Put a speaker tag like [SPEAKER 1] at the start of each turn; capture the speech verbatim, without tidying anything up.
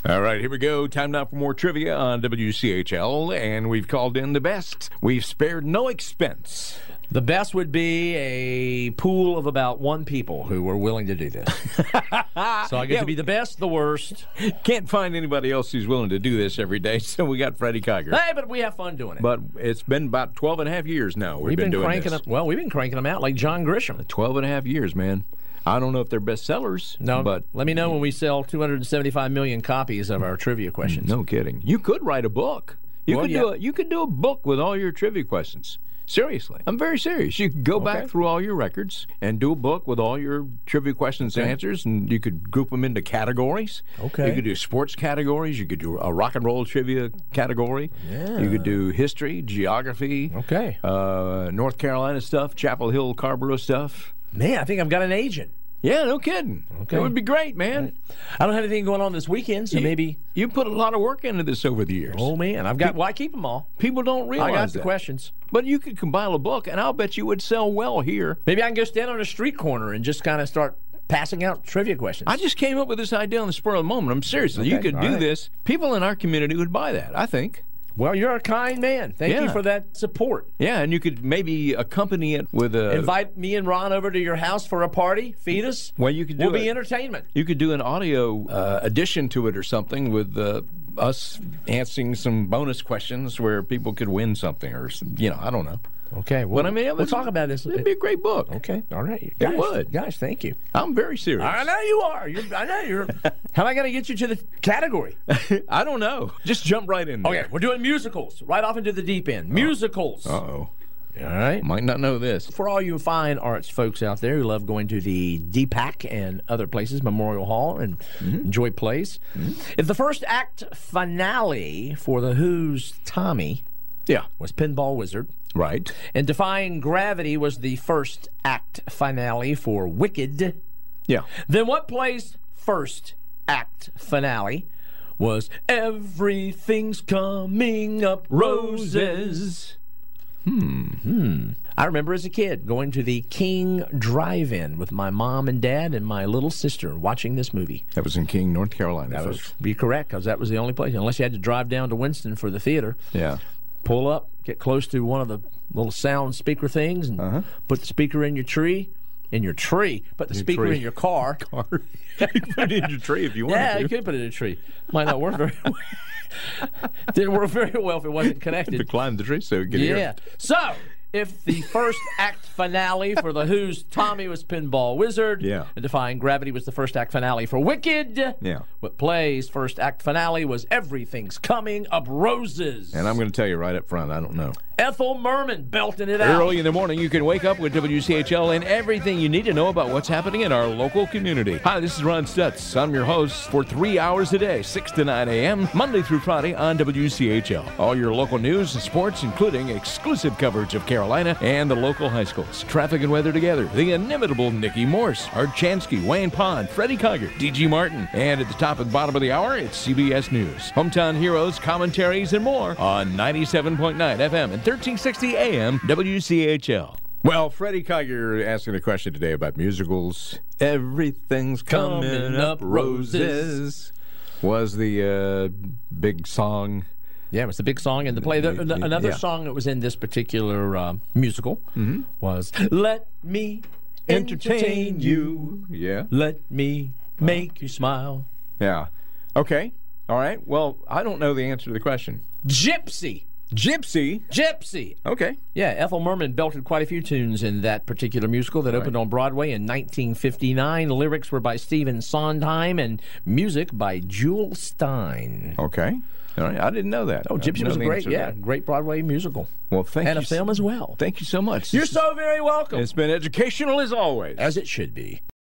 [SPEAKER 1] All right, here we go. Time now for more trivia on W C H L, and we've called in the best. We've spared no expense.
[SPEAKER 2] The best would be a pool of about one people who were willing to do this. So I get
[SPEAKER 1] Yeah.
[SPEAKER 2] to be the best, the worst.
[SPEAKER 1] Can't find anybody else who's willing to do this every day, so we got Freddie Kiger.
[SPEAKER 2] Hey, but we have fun doing it.
[SPEAKER 1] But it's been about twelve and a half years now we've,
[SPEAKER 2] we've
[SPEAKER 1] been,
[SPEAKER 2] been,
[SPEAKER 1] doing
[SPEAKER 2] cranking
[SPEAKER 1] this.
[SPEAKER 2] them. Well, we've been cranking them out like John Grisham.
[SPEAKER 1] twelve and a half years, man. I don't know if they're bestsellers.
[SPEAKER 2] No,
[SPEAKER 1] but
[SPEAKER 2] let me know when we sell two hundred seventy-five million copies of our trivia questions.
[SPEAKER 1] No kidding. You could write a book. You
[SPEAKER 2] Well,
[SPEAKER 1] could
[SPEAKER 2] yeah.
[SPEAKER 1] do a, you could do a book with all your trivia questions. Seriously. I'm very serious. You could go
[SPEAKER 2] Okay.
[SPEAKER 1] back through all your records and do a book with all your trivia questions and
[SPEAKER 2] Okay.
[SPEAKER 1] answers, and you could group them into categories.
[SPEAKER 2] Okay.
[SPEAKER 1] You could do sports categories. You could do a rock and roll trivia category.
[SPEAKER 2] Yeah.
[SPEAKER 1] You could do history, geography.
[SPEAKER 2] Okay.
[SPEAKER 1] Uh, North Carolina stuff, Chapel Hill, Carrboro stuff.
[SPEAKER 2] Man, I think I've got an agent.
[SPEAKER 1] Yeah, no kidding.
[SPEAKER 2] Okay.
[SPEAKER 1] It would be great, man.
[SPEAKER 2] I don't have anything going on this weekend, so
[SPEAKER 1] You-
[SPEAKER 2] maybe.
[SPEAKER 1] You put a lot of work into this over the years.
[SPEAKER 2] Oh, man. I've got. Well, I keep them all.
[SPEAKER 1] People don't realize
[SPEAKER 2] I got the
[SPEAKER 1] that.
[SPEAKER 2] questions.
[SPEAKER 1] But you could compile a book, and I'll bet you would sell well here.
[SPEAKER 2] Maybe I can go stand on a street corner and just kind of start passing out trivia questions.
[SPEAKER 1] I just came up with this idea on the spur of the moment. I'm serious. You
[SPEAKER 2] Okay,
[SPEAKER 1] could
[SPEAKER 2] all
[SPEAKER 1] do
[SPEAKER 2] right.
[SPEAKER 1] this. People in our community would buy that, I think.
[SPEAKER 2] Well, you're a kind man. Thank
[SPEAKER 1] Yeah.
[SPEAKER 2] you for that support.
[SPEAKER 1] Yeah, and you could maybe accompany it with a...
[SPEAKER 2] Invite me and Ron over to your house for a party. Feed us.
[SPEAKER 1] Well, you could do
[SPEAKER 2] We'll be
[SPEAKER 1] it.
[SPEAKER 2] entertainment.
[SPEAKER 1] You could do an audio uh, addition to it or something with uh, us answering some bonus questions where people could win something or, some- you know, I don't know.
[SPEAKER 2] Okay. Well,
[SPEAKER 1] But I mean, it
[SPEAKER 2] we'll
[SPEAKER 1] was-
[SPEAKER 2] talk about this.
[SPEAKER 1] It'd be a great book.
[SPEAKER 2] Okay. All right.
[SPEAKER 1] It
[SPEAKER 2] Guys,
[SPEAKER 1] would.
[SPEAKER 2] Guys, thank you.
[SPEAKER 1] I'm very serious.
[SPEAKER 2] I know you are. You're, I know you're. How am I going to get you to the category?
[SPEAKER 1] I don't know. Just jump right in there.
[SPEAKER 2] Okay, we're doing musicals. Right off into the deep end. Musicals.
[SPEAKER 1] Uh-oh.
[SPEAKER 2] All right.
[SPEAKER 1] Might not know this.
[SPEAKER 2] For all you fine arts folks out there who love going to the D PAC and other places, Memorial Hall, and enjoy plays, if the first act finale for The Who's Tommy
[SPEAKER 1] Yeah.
[SPEAKER 2] was Pinball Wizard,
[SPEAKER 1] Right.
[SPEAKER 2] and Defying Gravity was the first act finale for Wicked,
[SPEAKER 1] Yeah.
[SPEAKER 2] then what play's first act finale was Everything's Coming Up Roses? Hmm. I remember as a kid going to the King Drive-In with my mom and dad and my little sister watching this movie.
[SPEAKER 1] That was in King, North Carolina.
[SPEAKER 2] That
[SPEAKER 1] folks.
[SPEAKER 2] would be correct, because that was the only place. Unless you had to drive down to Winston for the theater,
[SPEAKER 1] Yeah.
[SPEAKER 2] pull up, get close to one of the little sound speaker things, and
[SPEAKER 1] Uh-huh.
[SPEAKER 2] put the speaker in your tree. In your tree. Put the
[SPEAKER 1] Your
[SPEAKER 2] speaker
[SPEAKER 1] tree.
[SPEAKER 2] in your car.
[SPEAKER 1] You can put it in your tree if you want
[SPEAKER 2] Yeah,
[SPEAKER 1] to.
[SPEAKER 2] you could put it in a tree. Might not work very well. Didn't work very well if it wasn't
[SPEAKER 1] To
[SPEAKER 2] connected.
[SPEAKER 1] climb the tree so we can hear
[SPEAKER 2] Yeah.
[SPEAKER 1] it.
[SPEAKER 2] So, if the first act finale for The Who's Tommy was Pinball Wizard,
[SPEAKER 1] Yeah.
[SPEAKER 2] and Defying Gravity was the first act finale for Wicked,
[SPEAKER 1] Yeah.
[SPEAKER 2] what plays first act finale was Everything's Coming Up Roses.
[SPEAKER 1] And I'm going to tell you right up front, I don't know.
[SPEAKER 2] Ethel Merman belting it out.
[SPEAKER 1] Early in the morning, you can wake up with W C H L and everything you need to know about what's happening in our local community. Hi, this is Ron Stutz. I'm your host for three hours a day, six to nine a.m., Monday through Friday on W C H L. All your local news and sports, including exclusive coverage of Carolina and the local high schools. Traffic and weather together. The inimitable Nikki Morse, Art Chansky, Wayne Pond, Freddie Kiger, D G Martin. And at the top and bottom of the hour, it's C B S News. Hometown heroes, commentaries, and more on ninety-seven point nine F M and thirteen sixty A M W C H L. Well, Freddie Kiger asking a question today about musicals. Everything's coming,
[SPEAKER 2] Coming
[SPEAKER 1] up
[SPEAKER 2] up
[SPEAKER 1] roses was the uh, big song.
[SPEAKER 2] Yeah, it was the big song in the play. The, the- another
[SPEAKER 1] Yeah.
[SPEAKER 2] song that was in this particular uh, musical was Let Me Entertain You.
[SPEAKER 1] Yeah.
[SPEAKER 2] Let me make you smile.
[SPEAKER 1] Yeah. Okay. All right. Well, I don't know the answer to the question.
[SPEAKER 2] Gypsy.
[SPEAKER 1] Gypsy.
[SPEAKER 2] Gypsy.
[SPEAKER 1] Okay.
[SPEAKER 2] Yeah, Ethel Merman belted quite a few tunes in that particular musical that opened on Broadway in nineteen fifty-nine. Lyrics were by Stephen Sondheim and music by Jewel Stein.
[SPEAKER 1] Okay. All right. I didn't know that.
[SPEAKER 2] Oh,
[SPEAKER 1] I
[SPEAKER 2] Gypsy
[SPEAKER 1] didn't know
[SPEAKER 2] was a
[SPEAKER 1] the
[SPEAKER 2] great,
[SPEAKER 1] answer to
[SPEAKER 2] yeah,
[SPEAKER 1] that.
[SPEAKER 2] great Broadway musical.
[SPEAKER 1] Well, thank
[SPEAKER 2] and
[SPEAKER 1] you.
[SPEAKER 2] a film as well.
[SPEAKER 1] Thank you so much.
[SPEAKER 2] You're so very welcome.
[SPEAKER 1] It's been educational as always.
[SPEAKER 2] As it should be.